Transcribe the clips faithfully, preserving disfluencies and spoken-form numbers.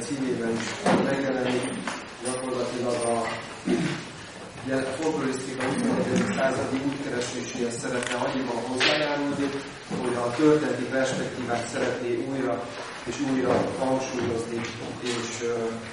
címében is megjelenik, gyakorlatilag a folklorisztika huszonegyedik századi útkereséséhez szeretne annyiban hozzájárulni, hogy a történeti perspektívát szeretné újra és újra hangsúlyozni, és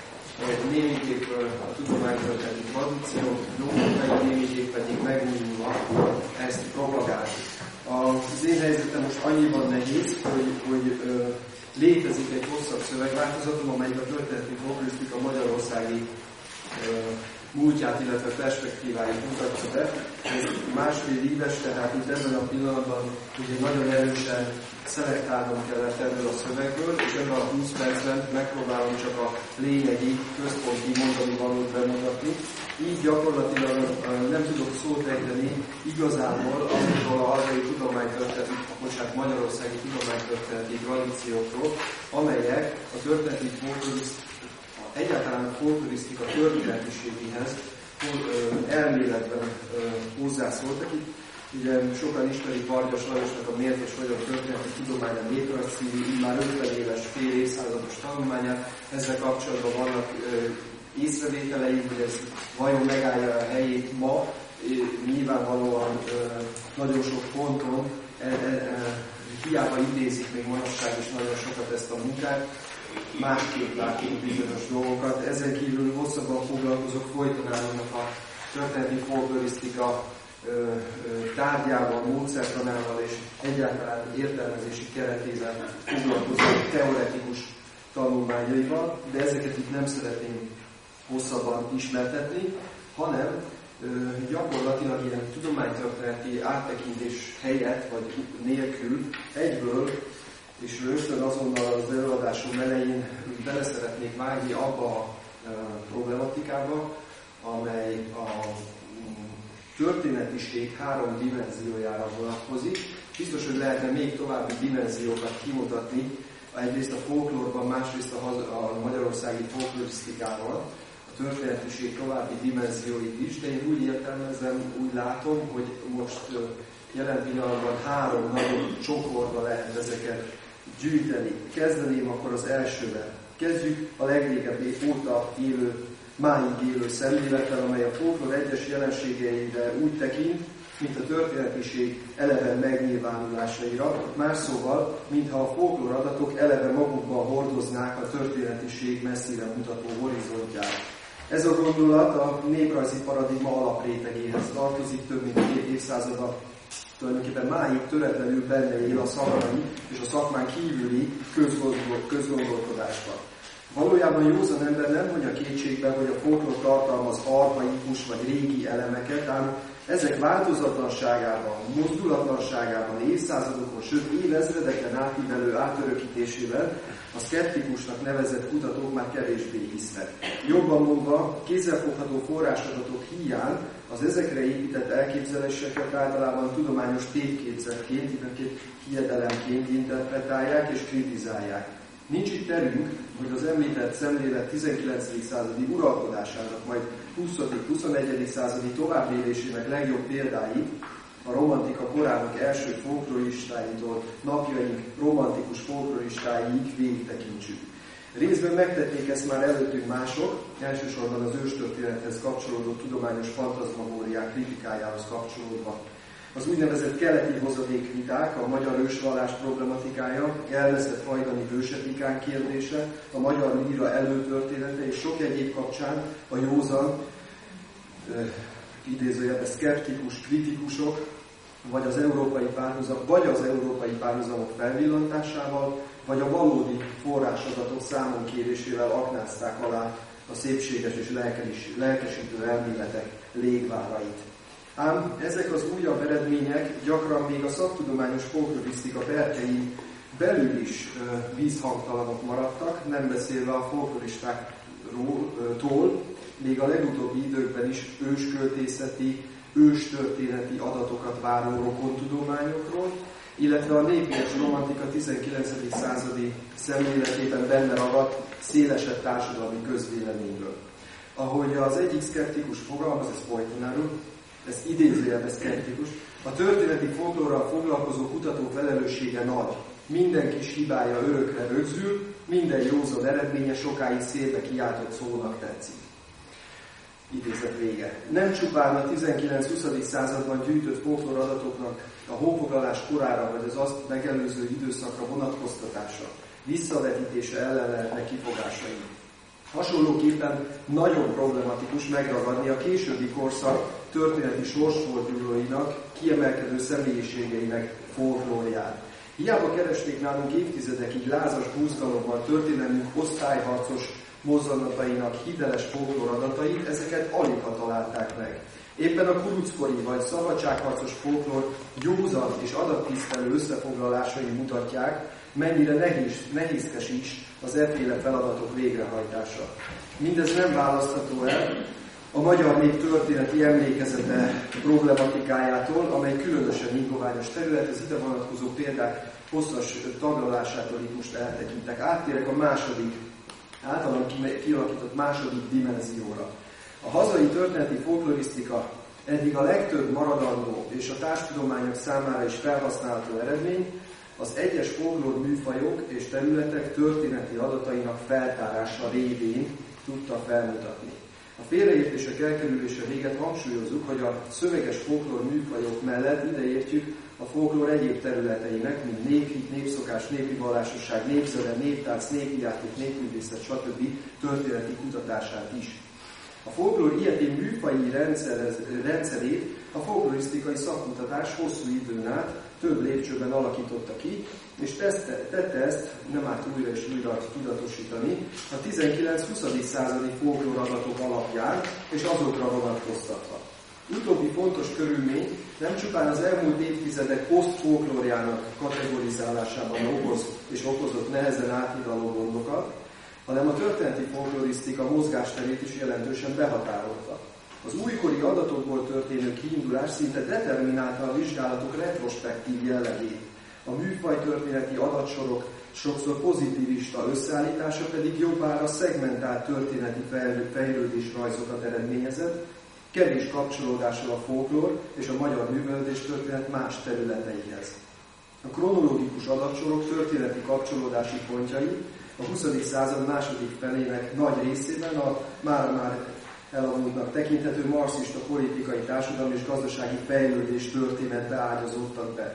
némiképp a tudománytörténeti tradíció, jogokai némiképp pedig megújulva ezt propagálni. Az én helyzetem most annyiban nehéz, hogy, hogy ö, létezik egy hosszabb szövegváltozatom, amelyik a történeti folklorisztika magyarországi ö, múltját, illetve perspektíváit mutatja be. Ez másfél éves, tehát itt ebben a pillanatban ugye nagyon erősen szelektálnom kellett ebből a szövegből, és ebben a húsz percben megpróbálom csak a lényegi, központi mondani valót bemutatni. Így gyakorlatilag nem tudok szót ejteni igazából azokról a hazai tudománytörténeti, bocsánat, magyarországi tudománytörténeti tradíciókról, amelyek a történeti folklorisztika, egyáltalán a folklorisztika történetiségéhez elméletben hozzászóltak. Itt ugye sokan ismerik Vargyas Lajosnak a Miért és Hogyan történeti tudománya néprajz című, már ötven éves, fél évszázados tanulmányát. Ezzel kapcsolatban vannak észrevételeim, hogy ez vajon megállja a helyét ma, nyilvánvalóan nagyon sok ponton e, e, e, hiába idézik még manapság is nagyon sokat ezt a munkát, másképp látunk bizonyos dolgokat. Ezen kívül hosszabban foglalkozok folytonállónak a történeti folklorisztika tárgyával, módszertanával és egyáltalán értelmezési keretével foglalkozó teoretikus tanulmányaival, de ezeket itt nem szeretném hosszabban ismertetni, hanem gyakorlatilag ilyen tudománytörténeti áttekintés helyett vagy nélkül egyből, és rögtön azonnal az előadásom elején bele szeretnék vágni abba a problematikába, amely a történetiség három dimenziójára vonatkozik. Biztos, hogy lehetne még további dimenziókat kimutatni, egyrészt a folklórban, másrészt a, a magyarországi folklorisztikával, a történetiség további dimenzióit is, de én úgy értelmezem, úgy látom, hogy most jelen pillanatban három nagyon csokorba lehet ezeket gyűjteni. Kezdeném akkor az elsővel. Kezdjük a legrégebbi óta élő, máig élő szemlélettel, amely a folklór egyes jelenségeire úgy tekint, mint a történetiség eleve megnyilvánulásaira, más szóval, mintha a folklór adatok eleve magukban hordoznák a történetiség messzire mutató horizontját. Ez a gondolat a néprajzi paradigma alaprétegéhez tartozik, több mint két évszázada tulajdonképpen máig töretlenül benne él a szakmai és a szakmán kívüli közgondolkodásban. Valójában józan ember nem mondja kétségbe, hogy a folklór tartalmaz archaikus vagy régi elemeket, ám ezek változatlanságában, mozdulatlanságában, évszázadokon, sőt évezredeken átívelő átörökítésével a szkeptikusnak nevezett kutatók már kevésbé hisznek. Jobban mondva, kézzelfogható forrásadatok hiány az ezekre épített elképzeléseket általában tudományos tévképzetként, időnként hiedelemként interpretálják és kritizálják. Nincs itt terünk, hogy az említett szemlélet tizenkilencedik századi uralkodásának, majd huszadik-huszonegyedik századi továbbélésének legjobb példái, a romantika korának első folkloristáitól napjaink romantikus folkloristáig végigtekintsük. Részben megtették ezt már előttünk mások, elsősorban az őstörténethez kapcsolódó tudományos fantazmagóriák kritikájához kapcsolódva. Az úgynevezett keleti hozadékviták, a magyar ősvallás problematikája, elveszett hajdani hősetikán kérdése, a magyar líra előtörténete és sok egyéb kapcsán a józan, idézőjelben szkeptikus kritikusok, vagy az európai párhuzam, vagy az európai párhuzamok felvillantásával, vagy a valódi forrásadatok számon kérésével aknázták alá a szépséges és lelkesítő elméletek légvárait. Ám ezek az újabb eredmények gyakran még a szaktudományos folklorisztika berkein belül is vízhangtalanok maradtak, nem beszélve a folkloristáktól, még a legutóbbi időkben is ősköltészeti, őstörténeti adatokat váró rokontudományokról, illetve a népi és romantika tizenkilencedik századi szemléletében benne ragadt szélesebb társadalmi közvéleményről. Ahogy az egyik szkeptikus fogalmaz, ez Folytonáról, ez idézőjelben szkeptikus, a történeti folklórral foglalkozó kutató felelőssége nagy. Minden kis hibája örökre rögzül, Minden józan eredménye sokáig szélbe kiáltott szónak tetszik. Idézet vége. Nem csupán a tizenkilenc-huszadik században gyűjtött folklór adatoknak a honfoglalás korára vagy az azt megelőző időszakra vonatkoztatása, visszavetítése ellen lehetnek kifogásai. Hasonlóképpen nagyon problematikus megragadni a későbbi korszak történeti sorsfordulóinak, kiemelkedő személyiségeinek folklórját. Hiába keresték nálunk évtizedekig lázas buzgalomban történelmünk osztályharcos mozzanatainak hiteles folklór adatait, ezeket aligha találták meg. Éppen a kuruckori vagy szabadságharcos folklór józan és adattisztelő összefoglalásai mutatják, mennyire nehéz, nehézkes is az efféle feladatok végrehajtása. Mindez nem választható el a magyar nép történeti emlékezete problematikájától, amely különösen ingoványos terület, az ide vonatkozó példák hosszas taglalásától itt most eltekintek. Áttérek a második, általán kialakított második dimenzióra. A hazai történeti folklorisztika eddig a legtöbb maradandó és a társtudományok számára is felhasználható eredmény, az egyes folklór műfajok és területek történeti adatainak feltárása révén tudta felmutatni. A félreértések elkerülése véget hangsúlyozzuk, hogy a szöveges folklór műfajok mellett ideértjük a folklór egyéb területeinek, mint néphit, népszokás, népi vallásosság, népzene, néptánc, népi játék, népművészet, stb. Történeti kutatását is. A folklór ilyetén műfaji rendszerét a folklorisztikai szakkutatás hosszú időn át több lépcsőben alakította ki, és tette ezt, nem árt újra és újra tudatosítani, a tizenkilenc-huszadik századi folklór adatok alapján és azokra vonatkoztatva. Utóbbi fontos körülmény nem csupán az elmúlt évtizedek posztfolklórjának kategorizálásában okoz és okozott nehezen áthidaló gondokat, hanem a történeti folklorisztika mozgásterét is jelentősen behatárolta. Az újkori adatokból történő kiindulás szinte determinálta a vizsgálatok retrospektív jellegét. A műfaj történeti adatsorok sokszor pozitivista összeállítása pedig jobbára szegmentált történeti fejlődés rajzokat eredményezett, kevés kapcsolódással a folklór és a magyar művelődés történet más területeihez. A kronológikus adatsorok történeti kapcsolódási pontjai a huszadik század második felének nagy részében a már-már elavultnak tekinthető marxista politikai, társadalmi és gazdasági fejlődés történetbe ágyazódtak be.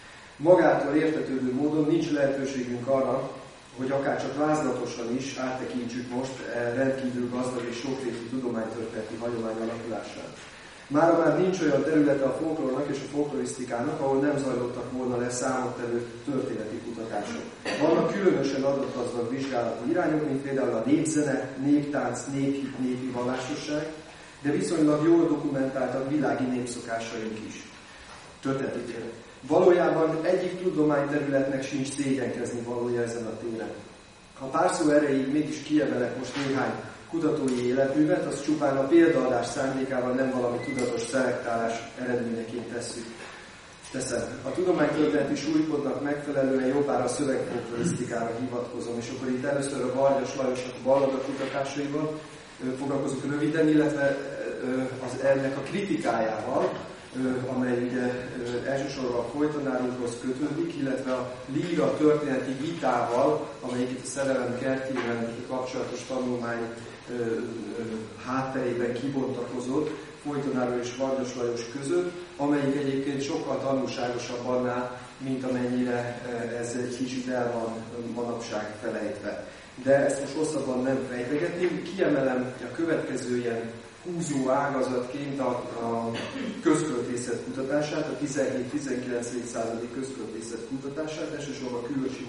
Magától értetődő módon nincs lehetőségünk arra, hogy akárcsak vázlatosan is áttekintsük most rendkívül gazdag és sokrétű tudománytörténeti hagyomány alakulását. Mára már nincs olyan területe a folklórnak és a folklorisztikának, ahol nem zajlottak volna le számottevő történeti kutatások. Vannak különösen adatgazdag vizsgálati irányok, mint például a népzene, néptánc, néphit, népi vallásosság, de viszonylag jól dokumentáltak világi népszokásaink is. Történeti téren. Valójában egyik tudományterületnek sincs szégyenkezni valója ezen a téren. Ha pár szó erejéig mégis kiemelek most néhány kutatói életművet, az csupán a példaadás szándékával nem valami tudatos szelektálás eredményeként tesszük. Teszem. A tudománytörténeti súlypontnak megfelelően jobbára a szövegfolklorisztikára hivatkozom, és akkor itt először a Vargyas Lajosnak a ballada kutatásaival foglalkozunk röviden, illetve az ennek a kritikájával, amely ugye elsősorban a folytonárunkhoz kötődik, illetve a líra történeti vitával, amelyik itt a szerelem kertjében kapcsolatos tanulmány hátterében kibontakozott Folytonáró és Vargyas Lajos között, amelyik egyébként sokkal tanulságosabb annál, mint amennyire ez egy kicsit el van manapság felejtve. De ezt most hosszabban nem fejtegetném. Kiemelem a következő ilyen húzó ágazatként a, a közköltészet kutatását, a tizenhét-tizenkilencedik századi közköltészet kutatását, elsősorban Külösi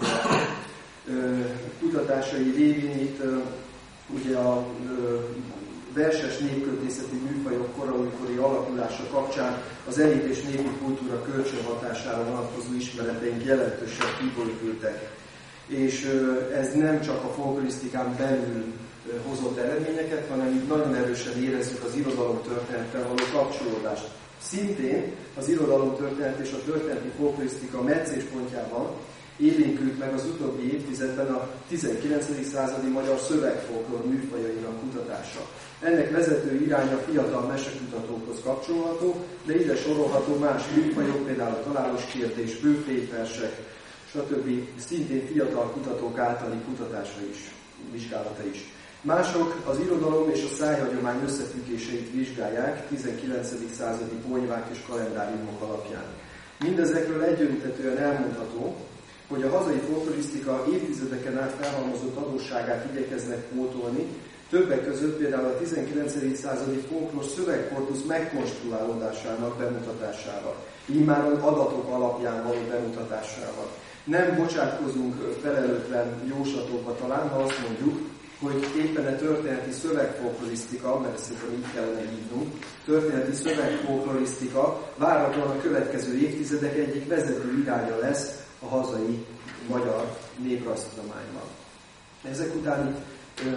kutatásai révén itt ugye a verses népköltészeti műfajok koraújkori alakulása kapcsán az elit és népi kultúra kölcsönhatására vonatkozó ismereteink jelentősen kibővültek. És ez nem csak a folklorisztikán belül hozott eredményeket, hanem itt nagyon erősen érezzük az irodalomtörténettel való kapcsolódást. Szintén az irodalomtörténet és a történeti folklorisztika meccéspontjában élénkült meg az utóbbi évtizedben a tizenkilencedik századi magyar szövegfolklór műfajainak kutatása. Ennek vezető iránya fiatal mesekutatókhoz kapcsolható, de ide sorolható más műfajok, például a találós kérdés, bőfélyversek, stb. Szintén fiatal kutatók általi kutatása is, vizsgálata is. Mások az irodalom és a szájhagyomány összefüggéseit vizsgálják tizenkilencedik századi ponyvák és kalendáriumok alapján. Mindezekről egyöntetően elmondható, hogy a hazai folklorisztika évtizedeken át felhalmozott adósságát igyekeznek pótolni, többek között például a tizenkilencedik századi folklór szövegkorpusz megkonstruálódásának bemutatásával, imáron adatok alapján való bemutatásával. Nem bocsátkozunk felelőtlen jóslatokba talán, ha azt mondjuk, hogy éppen a történeti szövegfolklorisztika, mert ezt szerintem így kellene hívnunk, történeti szövegfolklorisztika várhatóan a következő évtizedek egyik vezető iránya lesz a hazai magyar néprajztudományban. Ezek után ö,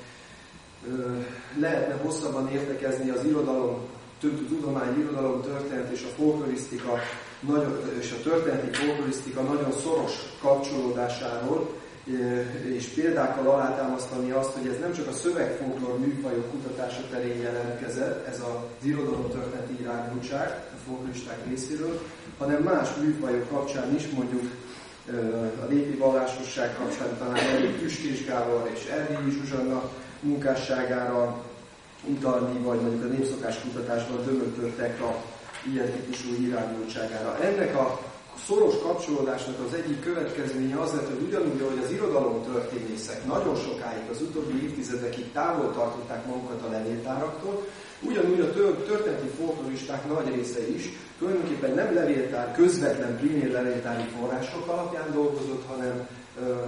ö, lehetne hosszabban értekezni az irodalom, tudomány, irodalom, történet és a folklorisztika és a történeti folklorisztika nagyon szoros kapcsolódásáról, és példákkal alátámasztani azt, hogy ez nem csak a szövegfolklór műfajok kutatása terén jelentkezett, ez az irodalomtörténeti irányultság a folkloristák részéről, hanem más műfajok kapcsán is, mondjuk a népi vallásosság kapcsán talán elég Tüskés Gábor és Erdélyi Zsuzsanna munkásságára utalni, vagy mondjuk a népszokáskutatásban Dömötör a ilyen típusú irányultságára. Ennek a szoros kapcsolódásnak az egyik következménye az lett, hogy ugyanúgy, ahogy az irodalomtörténészek nagyon sokáig, az utóbbi évtizedekig távol tartották magukat a levéltáraktól, ugyanúgy a történeti folkloristák nagy része is tulajdonképpen nem levéltár, közvetlen primér levéltári források alapján dolgozott, hanem ö, ö,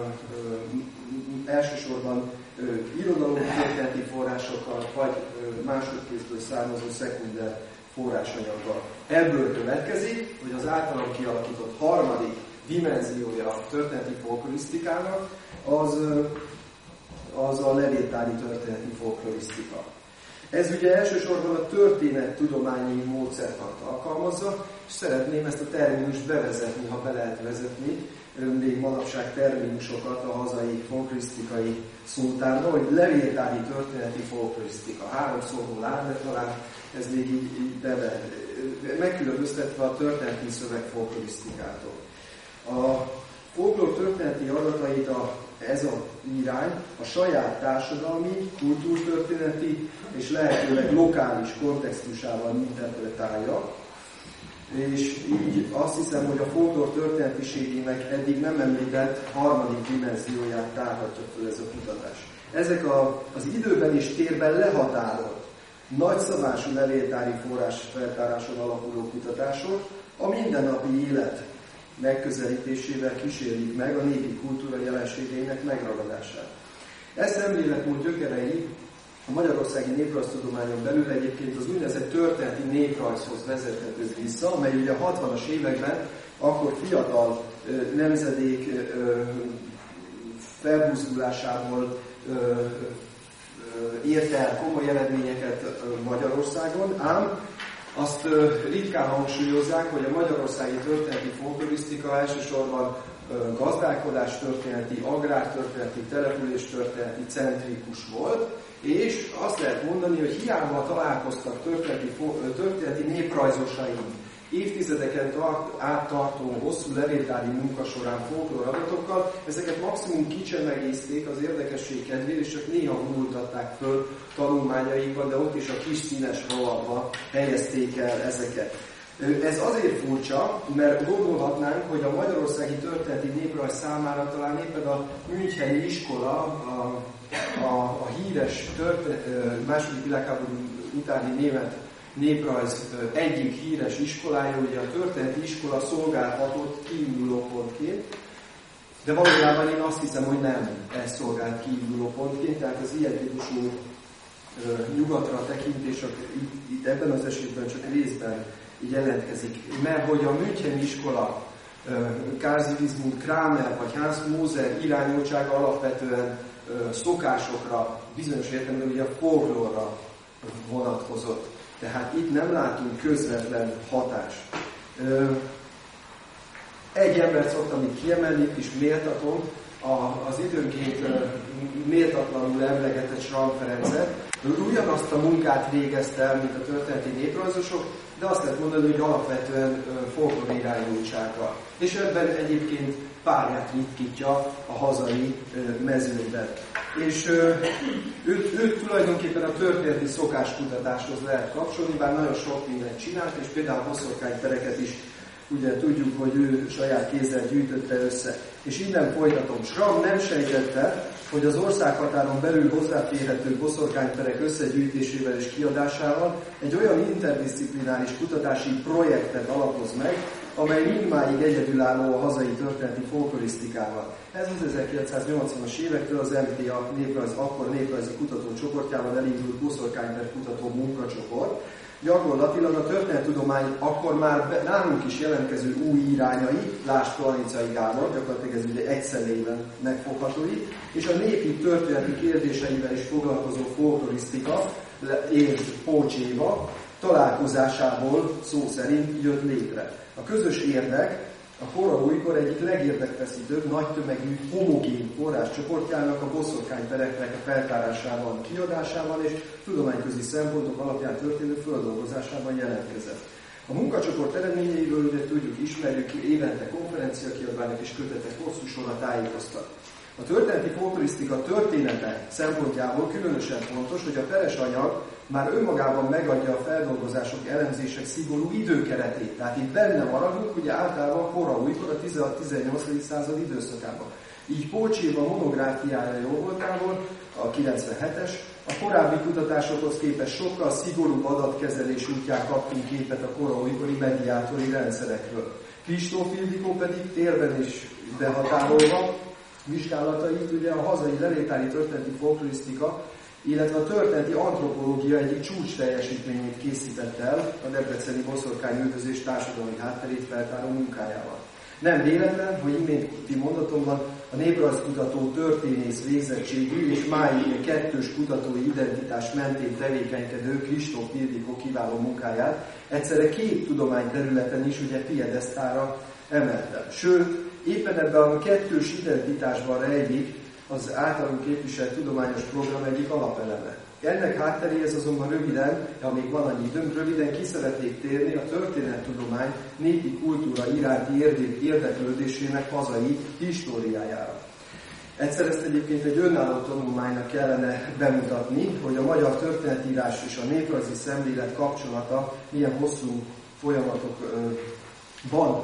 elsősorban irodalomtörténeti forrásokkal, vagy ö, másodkézből származó szekunder forrásanyaggal. Ebből következik, hogy az általam kialakított harmadik dimenziója a történeti folklorisztikának az, az a levéltári történeti folklorisztika. Ez ugye elsősorban a történettudományi módszertant alkalmazza, és szeretném ezt a terminust bevezetni, ha be lehet vezetni, még manapság terminusokat a hazai folklorisztikai szótárba, hogy levéltári történeti folklorisztika. Három szóból áll, de talán ez még így, így beve, megkülönböztetve a történeti szöveg folklorisztikától. A folklór történeti adatait a, ez a irány a saját társadalmi, kultúrtörténeti és lehetőleg lokális kontextusával interpretálja, és így azt hiszem, hogy a folklór történetiségének eddig nem említett harmadik dimenzióját tárhatja föl ez a kutatás. Ezek a, az időben és térben lehatárolt, nagyszabású levéltári forrás feltáráson alapuló kutatások a mindennapi élet megközelítésével kísérlik meg a népi kultúra jelenségeinek megragadását. E szemléletmód gyökerei a magyarországi néprajztudományon belül egyébként az úgynevezett történeti néprajzhoz vezethető vissza, amely ugye a hatvanas években akkor fiatal nemzedék felbuzdulásából ért el komoly eredményeket Magyarországon, ám azt ritkán hangsúlyozzák, hogy a magyarországi történeti folklorisztika elsősorban gazdálkodás történeti, agrártörténeti, település történeti centrikus volt, és azt lehet mondani, hogy hiába találkoztak történeti, történeti néprajzosaink évtizedeken tart, áttartó hosszú levéltári munka során folklór adatokkal, ezeket maximum kicsemegézték az érdekesség kedvéért, és csak néha vonultatták föl tanulmányaikban, de ott is a kis színes rovatba helyezték el ezeket. Ez azért furcsa, mert gondolhatnánk, hogy a magyarországi történeti néprajz számára talán éppen a Müncheni iskola, a, a, a híres történet, második világháború utáni német néprajz egyik híres iskolája, ugye a történeti iskola szolgálhatott kiindulópontként, de valójában én azt hiszem, hogy nem ez szolgált kiindulópontként, tehát az ilyen típusú nyugatra tekintés itt ebben az esetben csak részben jelentkezik. Mert hogy a Müncheni iskola, Karl Sigismund Kramer vagy Hans Moser irányultsága alapvetően szokásokra, bizonyos értelemben ugye a folklórra vonatkozott. Tehát itt nem látunk közvetlen hatást. Egy embert szoktam itt kiemelni, és méltatom, az időnként méltatlanul emlegetett Schramm Ferencet. Ő ugyanazt a munkát végezte el, mint a történeti néprajzosok, de azt lehet mondani, hogy alapvetően folklór irányultsággal. És ebben egyébként párját ritkítja a hazai mezőnyben. És őt, őt tulajdonképpen a történeti szokáskutatáshoz lehet kapcsolni, bár nagyon sok mindent csinált, és például a boszorkánypereket is ugye tudjuk, hogy ő saját kézzel gyűjtötte össze. És innen folytatom. Schramm nem sejtette, hogy az országhatáron belül hozzáférhető boszorkányperek összegyűjtésével és kiadásával egy olyan interdisziplináris kutatási projektet alapoz meg, amely mindmáig egyedülálló a hazai történeti folklorisztikával. Ez az ezerkilencszáznyolcvanas évektől az em té á néprajz, akkor néprajzi kutatócsoportjával elindult boszorkányper kutató munkacsoport. Gyakorlatilag a történettudomány akkor már nálunk is jelentkező új irányai, lásd Planicai Gábor, gyakorlatilag ez ugye egy személyben megfogható itt, és a népi történeti kérdéseivel is foglalkozó folklorisztika és Pócs Éva találkozásából szó szerint jött létre. A közös érdek a kora újkor egyik legérdekfeszítőbb, nagy tömegű, homogén forráscsoportjának a boszorkánypereknek a feltárásában, kiadásában és tudományközi szempontok alapján történő földolgozásában jelentkezett. A munkacsoport eredményeiről ugye tudjuk, ismerjük, évente konferenciakiadványok és kötetek hosszú sora tájékoztat. A történeti folklorisztika története szempontjából különösen fontos, hogy a peres anyag már önmagában megadja a feldolgozások, elemzések szigorú időkeretét. Tehát itt benne maradunk, ugye általában kora újkor a tizennyolcadik század időszakában. Így Pócs Éva monográfiája jogvoltából, a kilencvenhetes, a korábbi kutatásokhoz képest sokkal szigorúbb adatkezelés útján kaptunk képet a kora újkori mediátori rendszerekről. Kristóf Ildikó pedig térben is behatárolva vizsgálatait ugye a hazai lelépári történeti folklorisztika, illetve a történeti antropológia egyik csúcs teljesítményét készített el a debreceni boszorkányüldözés társadalmi hátterét feltáró munkájával. Nem véletlen, hogy iménti mondatomban a néprajzkutató történész végzettségű és máig kettős kutatói identitás mentén tevékenykedő Kristóf Ildikó kiváló munkáját egyszerre két tudományterületen is ugye piedesztára emelte. Sőt, éppen ebben a kettős identitásban rejlik az általunk képviselt tudományos program egyik alapeleme. Ennek hátteréhez azonban röviden, ha még van annyi időm, röviden ki szeretnék térni a történettudomány népi kultúra iránti érdeklődésének hazai históriájára. Egyszer ezt egyébként egy önálló tanulmánynak kellene bemutatni, hogy a magyar történetírás és a néprajzi szemlélet kapcsolata milyen hosszú folyamatokban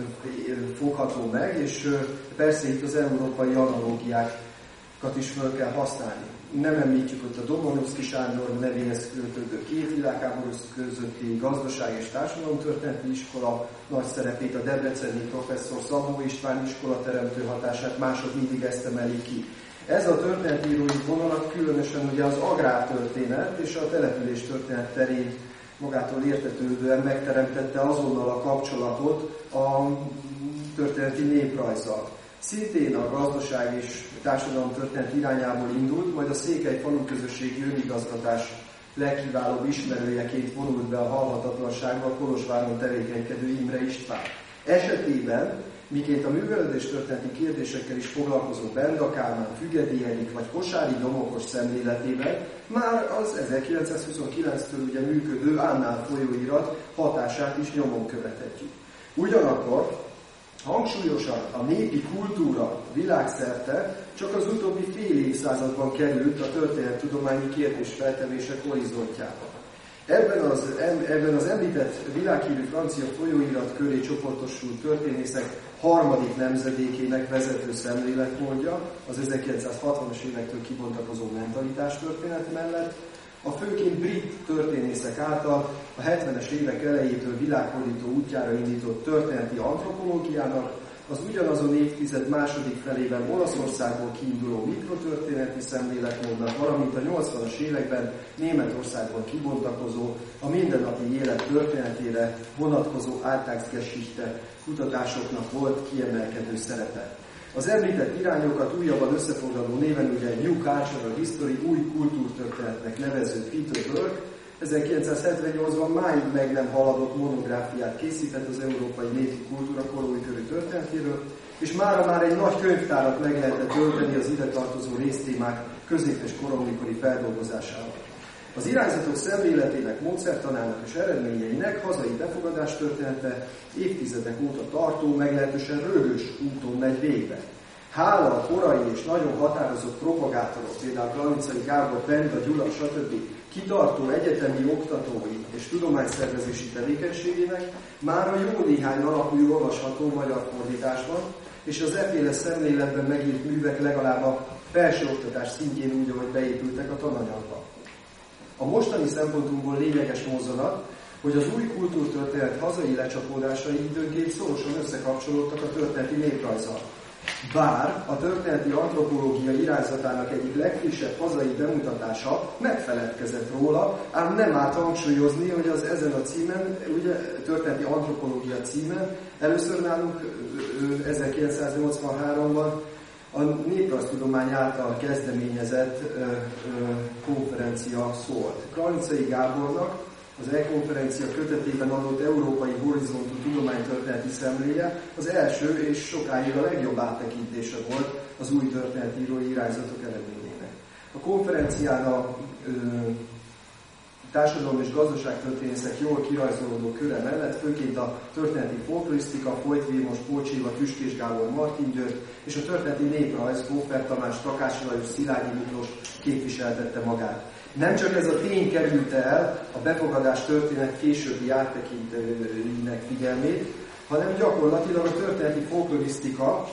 fogható meg, és persze itt az európai analógiákat is fel kell használni. Nem említjük ott a Domonovszky Sándor nevéhez költődő két világháború közötti gazdaság és társadalomtörténeti iskola nagy szerepét, a debreceni professzor Szabó István iskola teremtő hatását, mások mindig ezt emeli ki. Ez a történetírói vonalat különösen ugye az agrártörténet és a településtörténet terén magától értetődően megteremtette azonnal a kapcsolatot a történeti néprajzzal. Szintén a gazdaság és társadalomtörténet irányából indult, majd a székely faluközösségi önigazgatás legkiválóbb ismerőjeként vonult be a halhatatlanságba a Kolozsváron tevékenykedő Imre István. Esetében, miként a művelődéstörténeti kérdésekkel is foglalkozó Benda Kálmán, Fügedi Erik vagy Kosári Domokos szemléletében már az ezerkilencszázhuszonkilenctől ugye működő Annál folyóirat hatását is nyomon követhetjük. Ugyanakkor hangsúlyosan a népi kultúra világszerte csak az utóbbi fél évszázadban került a történettudományi kérdésfeltevések horizontjába. Ebben az, ebben az említett világhírű francia folyóirat köré csoportosult történészek harmadik nemzedékének vezető szemléletmódja az ezerkilencszázhatvanas évektől kibontakozó mentalitás történet mellett, a főként brit történészek által a hetvenes évek elejétől világhódító útjára indított történeti antropológiának, az ugyanazon évtized második felében Olaszországból kiinduló mikrotörténeti szemléletmódnak, valamint a nyolcvanas években Németországban kibontakozó, a mindennapi élet történetére vonatkozó Alltagsgeschichte kutatásoknak volt kiemelkedő szerepe. Az említett irányokat újabban összefoglaló néven ugye New Cultural History, új kultúrtörténetnek nevező Peter Burke ezerkilencszázhetvennyolcban máig meg nem haladott monográfiát készített az európai népi kultúra koróikörű történetéről, és mára már egy nagy könyvtárat meg lehetett tölteni az ide tartozó résztémák közép- és koronikori feldolgozásával. Az irányzatok szemléletének, módszertanának és eredményeinek hazai befogadás története évtizedek óta tartó, meglehetősen rögös úton megy végbe. Hála a korai és nagyon határozott propagátorok, például Klanicai Gábor, Benda, Gyula, stb. Kitartó egyetemi oktatói és tudományszervezési tevékenységének már a jó néhány alapú olvasható magyar fordításban, és az efféle szemléletben megírt művek legalább a felsőoktatás szintjén úgy, ahogy beépültek a tananyagba. A mostani szempontunkból lényeges mozzanat, hogy az új kultúrtörténet hazai lecsapódásai időnként szorosan összekapcsolódtak a történeti néprajzzal. Bár a történeti antropológia irányzatának egyik legfrissebb hazai bemutatása megfeledkezett róla, ám nem árt hangsúlyozni, hogy az ezen a címen, ugye történeti antropológia címen, először nálunk ezerkilencszáznyolcvanháromban a néprajztudomány által kezdeményezett ö, ö, konferencia szólt. Klanicai Gábornak az e-konferencia kötetében adott Európai Horizontú tudománytörténeti szemléje az első és sokáig a legjobb áttekintése volt az új történetírói irányzatok eredményének. A konferencián a ö, társadalom és gazdaságtörténészek jól kirajzolódó köre mellett főként a történeti folklorisztika, Folyt Vilmos, Pócs Éva, Tüskés Gábor, Martin György és a történeti néprajz, Hófer Tamás, Takási Lajos, Szilágyi Miklós képviseltette magát. Nem csak ez a tény kerülte el a befogadás történet későbbi áttekintőinek figyelmét, hanem gyakorlatilag a történeti folklorisztika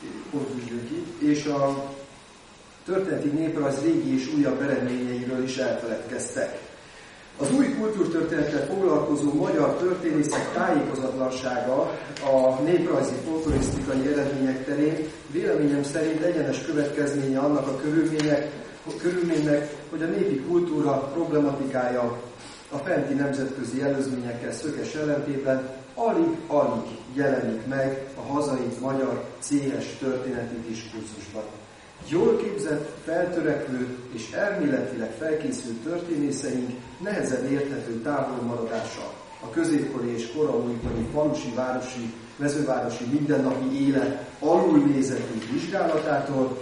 és a történeti néprajz régi és újabb eredményeiről is elfeledkeztek. Az új kultúrtörténettel foglalkozó magyar történészek tájékozatlansága a néprajzi folklorisztikai eredmények terén véleményem szerint egyenes következménye annak a körülmények, körülménynek, hogy a népi kultúra problematikája a fenti nemzetközi előzményekkel szöges ellentétben alig-alig jelenik meg a hazai magyar céhes történeti diskurzusban. Jól képzett, feltörekvő és elméletileg felkészült történészeink nehezen érthető távolmaradása a középkori és koraújkori falusi, városi, mezővárosi mindennapi élet alulnézetű vizsgálatától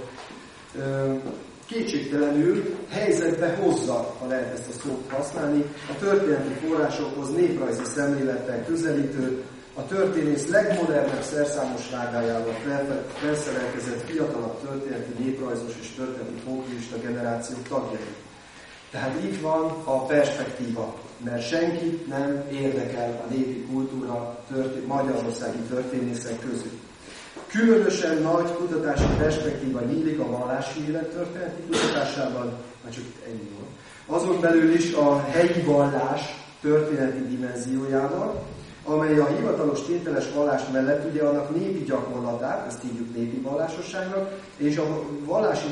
kétségtelenül helyzetbe hozza, ha lehet ezt a szót használni, a történeti forrásokhoz néprajzi szemlélettel közelítő, a történész legmodernebb szerszámosságájával felszerelkezett fiatalabb történeti néprajzos és történeti folklorista generációk tagjai. Tehát itt van a perspektíva, mert senkit nem érdekel a népi kultúra történ- magyarországi történészek közül. Különösen nagy kutatási perspektíva nyílik a vallási élet történeti kutatásában, már csak ennyi van. Azon belül is a helyi vallás történeti dimenziójával, amely a hivatalos tételes vallás mellett ugye annak népi gyakorlatát, ezt hívjuk népi vallásosságnak, és a vallási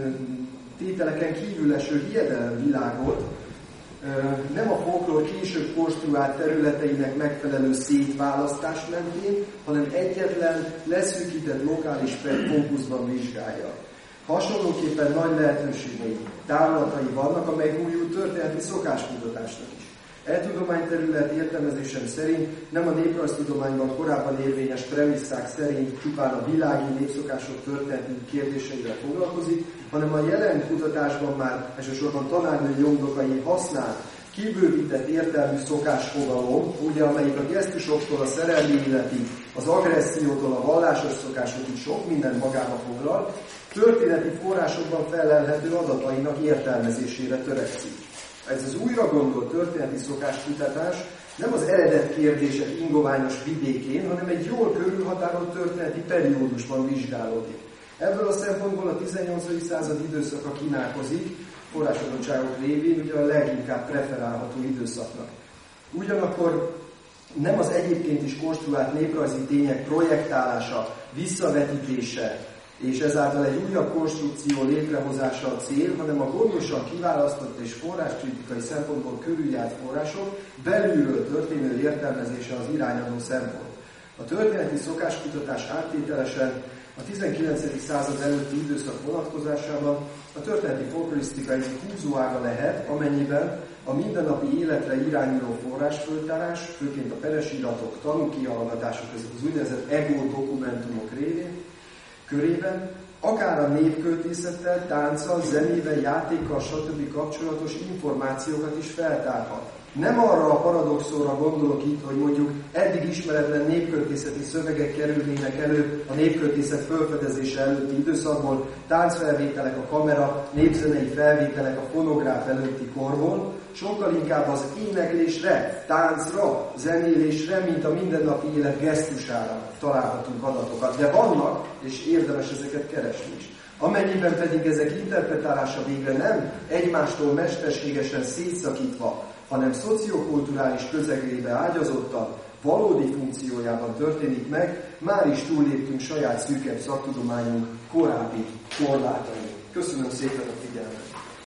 tételeken kívül eső hiedelemvilágot nem a folklór később konstruált területeinek megfelelő szétválasztás mentén, hanem egyetlen, leszűkített lokális fókuszban vizsgálja. Hasonlóképpen nagy lehetőségei, távlatai vannak a megújult történeti szokáskutatásnak is. E tudományterület értelmezésem szerint nem a néprajztudományban korábban érvényes premisszák szerint csupán a világi népszokások történeti kérdéseivel foglalkozik, hanem a jelen kutatásban már elsősorban tanárnői nyomdokai használt, kibővített értelmű szokásfogalom, ugye, amelyik a gesztusoktól a szerelmi életig, az agressziótól a vallásos szokásokig sok mindent magába foglal, történeti forrásokban felelhető adatainak értelmezésére törekszik. Ez az újra gondolt történeti szokáskutatás nem az eredet kérdések ingoványos vidékén, hanem egy jól körülhatárolt történeti periódusban vizsgálódik. Ebből a szempontból a tizennyolcadik század időszaka kínálkozik, forrásadottságok révén ugye a leginkább preferálható időszaknak. Ugyanakkor nem az egyébként is konstruált néprajzi tények projektálása, visszavetítése, és ezáltal egy újabb konstrukció létrehozása a cél, hanem a gondosan kiválasztott és forráskritikai szempontból körüljárt források belülről történő értelmezése az irányadó szempont. A történeti szokáskutatás áttételesen a tizenkilencedik század előtti időszak vonatkozásában a történeti folklorisztika egy húzóága lehet, amennyiben a mindennapi életre irányuló forrásföltárás, főként a peresiratok, tanúkihallgatások között az úgynevezett ego dokumentumok révén, körében akár a népköltészettel, tánccal, zenével, játékkal, stb. Kapcsolatos információkat is feltárhat. Nem arra a paradoxonra gondolok itt, hogy mondjuk eddig ismeretlen népköltészeti szövegek kerülnének elő a népköltészet felfedezése előtti időszakból, táncfelvételek a kamera, népzenei felvételek a fonográf előtti korból, sokkal inkább az éneklésre, táncra, zenélésre, mint a mindennapi élet gesztusára találhatunk adatokat. De vannak, és érdemes ezeket keresni is. Amennyiben pedig ezek interpretálása végre nem egymástól mesterségesen szétszakítva, hanem szociokulturális közeglébe ágyazottan, valódi funkciójában történik meg, már is túlléptünk saját szűkebb szaktudományunk korábbi korlátain. Köszönöm szépen a